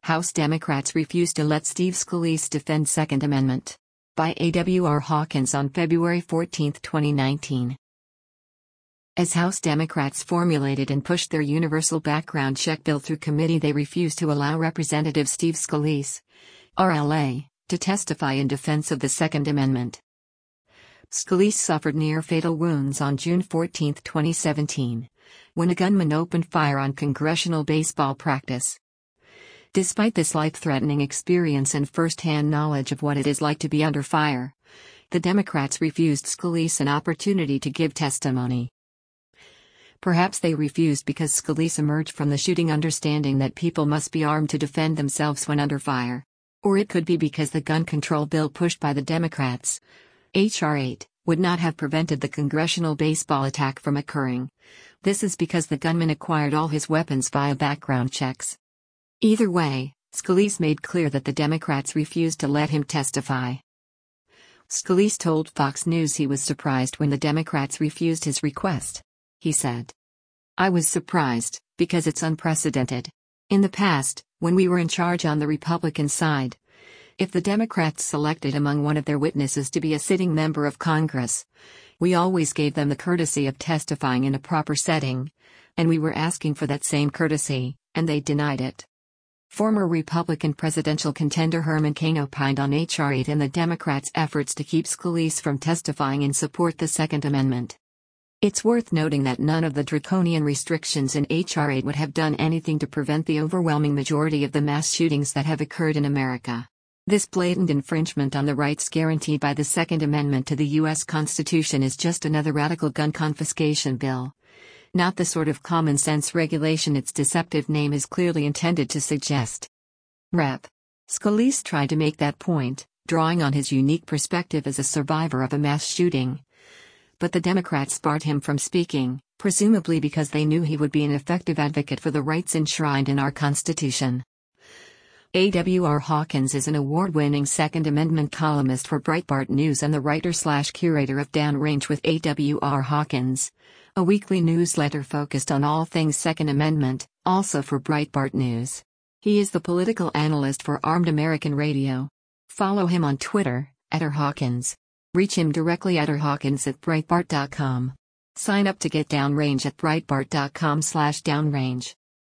House Democrats refuse to let Steve Scalise defend Second Amendment. By A.W.R. Hawkins on February 14, 2019. As House Democrats formulated and pushed their universal background check bill through committee, they refused to allow Representative Steve Scalise, RLA, to testify in defense of the Second Amendment. Scalise suffered near-fatal wounds on June 14, 2017, when a gunman opened fire on congressional baseball practice. Despite this life-threatening experience and first-hand knowledge of what it is like to be under fire, the Democrats refused Scalise an opportunity to give testimony. Perhaps they refused because Scalise emerged from the shooting understanding that people must be armed to defend themselves when under fire. Or it could be because the gun control bill pushed by the Democrats, H.R. 8, would not have prevented the congressional baseball attack from occurring. This is because the gunman acquired all his weapons via background checks. Either way, Scalise made clear that the Democrats refused to let him testify. Scalise told Fox News he was surprised when the Democrats refused his request. He said, "I was surprised, because it's unprecedented. In the past, when we were in charge on the Republican side, if the Democrats selected among one of their witnesses to be a sitting member of Congress, we always gave them the courtesy of testifying in a proper setting, and we were asking for that same courtesy, and they denied it." Former Republican presidential contender Herman Cain opined on H.R. 8 and the Democrats' efforts to keep Scalise from testifying in support of the Second Amendment. It's worth noting that none of the draconian restrictions in H.R. 8 would have done anything to prevent the overwhelming majority of the mass shootings that have occurred in America. This blatant infringement on the rights guaranteed by the Second Amendment to the U.S. Constitution is just another radical gun confiscation bill. Not the sort of common-sense regulation its deceptive name is clearly intended to suggest. Rep. Scalise tried to make that point, drawing on his unique perspective as a survivor of a mass shooting. But the Democrats barred him from speaking, presumably because they knew he would be an effective advocate for the rights enshrined in our Constitution. A.W.R. Hawkins is an award-winning Second Amendment columnist for Breitbart News and the writer/curator of Downrange with A.W.R. Hawkins, a weekly newsletter focused on all things Second Amendment, also for Breitbart News. He is the political analyst for Armed American Radio. Follow him on Twitter, @RHawkins. Reach him directly at rhawkins@breitbart.com. Sign up to get Downrange at breitbart.com/downrange.